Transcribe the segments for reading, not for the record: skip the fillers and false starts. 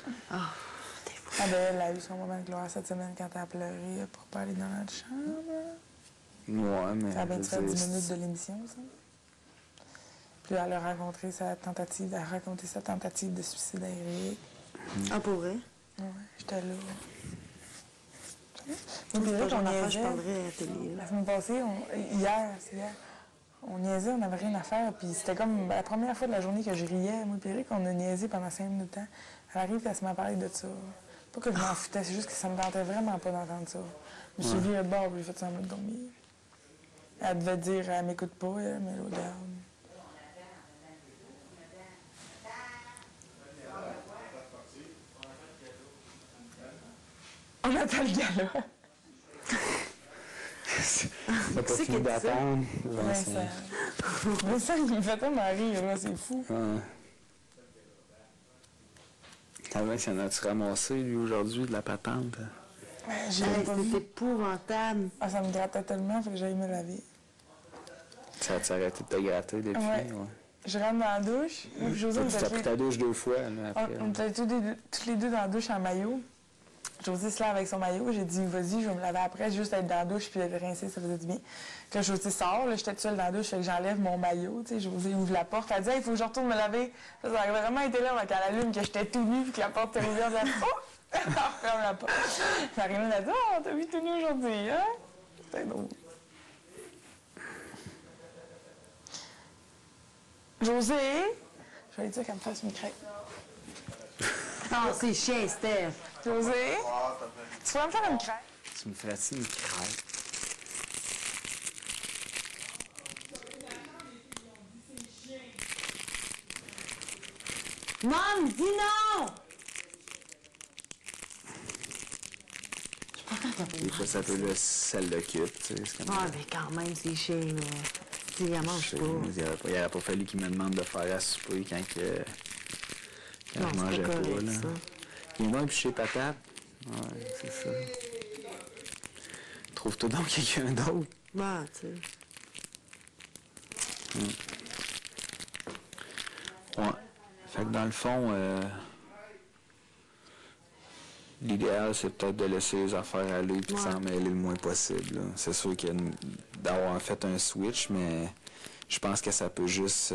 Ah, t'es fou. Ah ben, elle a eu son moment de gloire cette semaine quand elle a pleuré pour pas aller dans notre chambre. Ouais, mais. Ça a bien je fait veux 10 dire, minutes de l'émission, ça. Puis elle a raconté sa tentative de suicide à Eric. Ah, pour vrai? Ouais, j'étais là. C'est Puis pas là, le genre on d'affaire, je niaisait. parlerai à la télé. La semaine passée, c'est hier, on niaisait, on n'avait rien à faire. Puis c'était comme la première fois de la journée que je riais. Moi et Eric, on a niaisé pendant 5 minutes de temps. Elle arrive et elle se met à parler de ça. Pas que je m'en foutais, c'est juste que ça me tentait vraiment pas d'entendre ça. Je me suis viré de bord puis j'ai fait semblant de dormir. Elle devait dire, elle m'écoute pas, elle, mais là, regarde. On attend le gars, là. T'as pas fini d'attendre. Vincent, il me fait tellement rire, là, c'est fou. Ouais. Comment s'en as-tu ramassé, lui, aujourd'hui, de la patente? J'ai Hey, pas c'est vu. épouvantable. Ah, ça me grattait tellement, fait que j'allais me laver. Ça a-tu arrêté de te gratter depuis? Ouais. Je rentre dans la douche. Moi, puis José, Tu as pris ta douche 2 fois, là, après. on était toutes les deux dans la douche en maillot. José se lave avec son maillot. J'ai dit, vas-y, je vais me laver après, juste être dans la douche puis être rincée, ça faisait du bien. Puis là, José sort, là, j'étais toute seule dans la douche, fait que j'enlève mon maillot, tu sais. José ouvre la porte, elle dit, il faut que je retourne me laver. Ça a vraiment été là, quand elle allume, que j'étais tout nu puis que la porte était ouverte. Elle dit, oh! Elle ferme la porte. Marie-Hélène a dit, oh, t'as vu tout nu aujourd'hui, hein? C'est drôle. José, je vais lui dire qu'elle me fasse une crêpe. Ah, c'est chien, Steph. José, tu vas me faire une crêpe? Tu me ferais-tu une crêpe? Maman, dis non! Des fois, ça peut le sel de cute, tu sais. C'est comme Ah, mais quand même, c'est chien, là. Tu sais, elle mange pas. Il n'aurait pas fallu qu'il me demande de faire à souper quand Non, je c'est mangeais pas pas, correct, là. ça. Il est bon chez patate. Ouais, c'est ça. Trouve-toi donc quelqu'un d'autre. Bah, tu sais. Ouais. Fait que dans le fond, l'idéal, c'est peut-être de laisser les affaires aller et de s'en mêler le moins possible, là. C'est sûr qu'il y a d'avoir fait un switch, mais je pense que ça peut juste...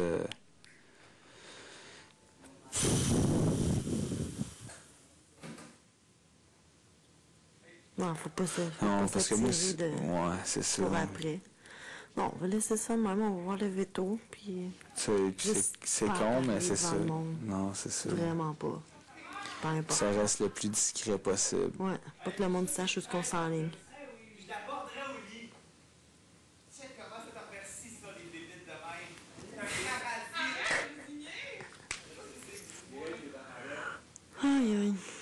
Non, faut pas se Non, parce que moi, s'attirer ouais, c'est ça. pour après. Non, on va laisser ça de même, on va voir le veto, puis... C'est pas con, mais parler c'est devant ça. le monde. Non, c'est ça. Vraiment pas. Pas important. Ça reste le plus discret possible. Ouais, pas que le monde sache où est-ce qu'on s'enligne. Je l'apporterai au lit. Tu sais comment ça t'apprécie, ça, les débites de même? Un Aïe, aïe.